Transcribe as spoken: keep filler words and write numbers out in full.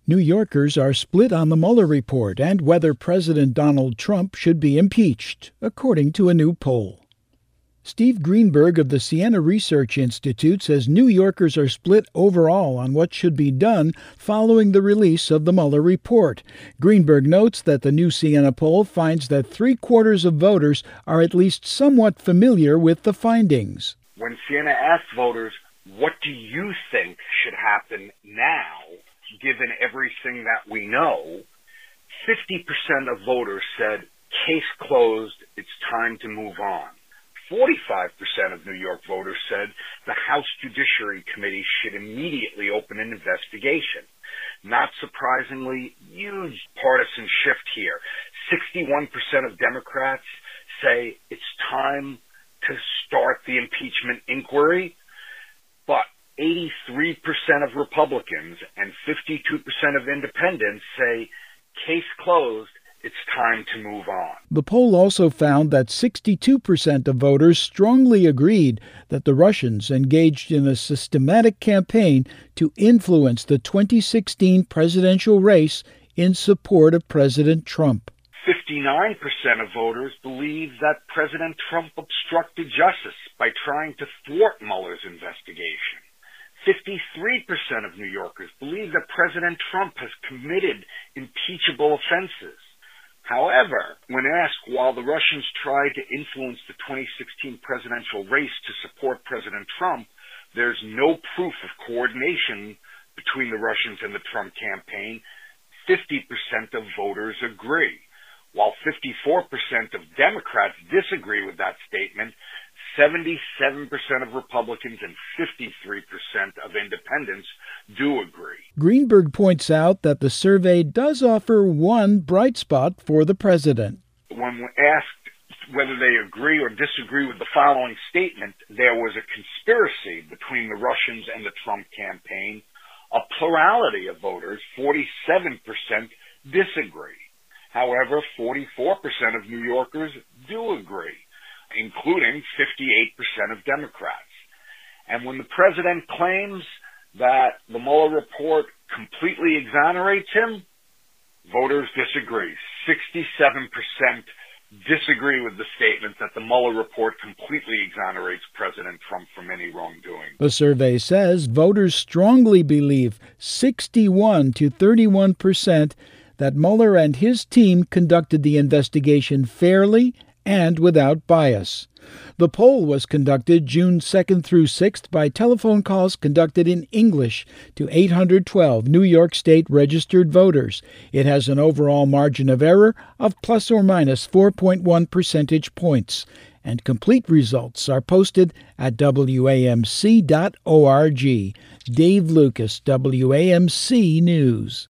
New Yorkers are split on the Mueller report and whether President Donald Trump should be impeached, according to a new poll. Steve Greenberg of the Siena Research Institute says New Yorkers are split overall on what should be done following the release of the Mueller report. Greenberg notes that the new Siena poll finds that three-quarters of voters are at least somewhat familiar with the findings. When Siena asked voters, what do you think should happen now, given everything that we know, fifty percent of voters said, case closed, it's time to move on. forty-five percent of New York voters said the House Judiciary Committee should immediately open an investigation. Not surprisingly, huge partisan shift here. sixty-one percent of Democrats say it's time to start the impeachment inquiry, but eighty-three percent of Republicans and fifty-two percent of independents say case closed, it's time to move on. The poll also found that sixty-two percent of voters strongly agreed that the Russians engaged in a systematic campaign to influence the twenty sixteen presidential race in support of President Trump. fifty-nine percent of voters believe that President Trump obstructed justice by trying to thwart Mueller's investigation. fifty-three percent of New Yorkers believe that President Trump has committed impeachable offenses. However, when asked why the Russians tried to influence the twenty sixteen presidential race to support President Trump, there's no proof of coordination between the Russians and the Trump campaign. fifty percent of voters agree. While fifty-four percent of Democrats disagree with that statement, seventy-seven percent of Republicans and fifty-three percent of independents do agree. Greenberg points out that the survey does offer one bright spot for the president. When asked whether they agree or disagree with the following statement, there was a conspiracy between the Russians and the Trump campaign, a plurality of voters, forty-seven percent, disagree. However, forty-four percent of New Yorkers do agree, including fifty-eight percent of Democrats. And when the president claims that the Mueller report completely exonerates him, voters disagree. sixty-seven percent disagree with the statement that the Mueller report completely exonerates President Trump from any wrongdoing. The survey says voters strongly believe, sixty-one to thirty-one percent, that Mueller and his team conducted the investigation fairly and without bias. The poll was conducted June second through sixth by telephone calls conducted in English to eight hundred twelve New York State registered voters. It has an overall margin of error of plus or minus four point one percentage points, and complete results are posted at W A M C dot org. Dave Lucas, W A M C News.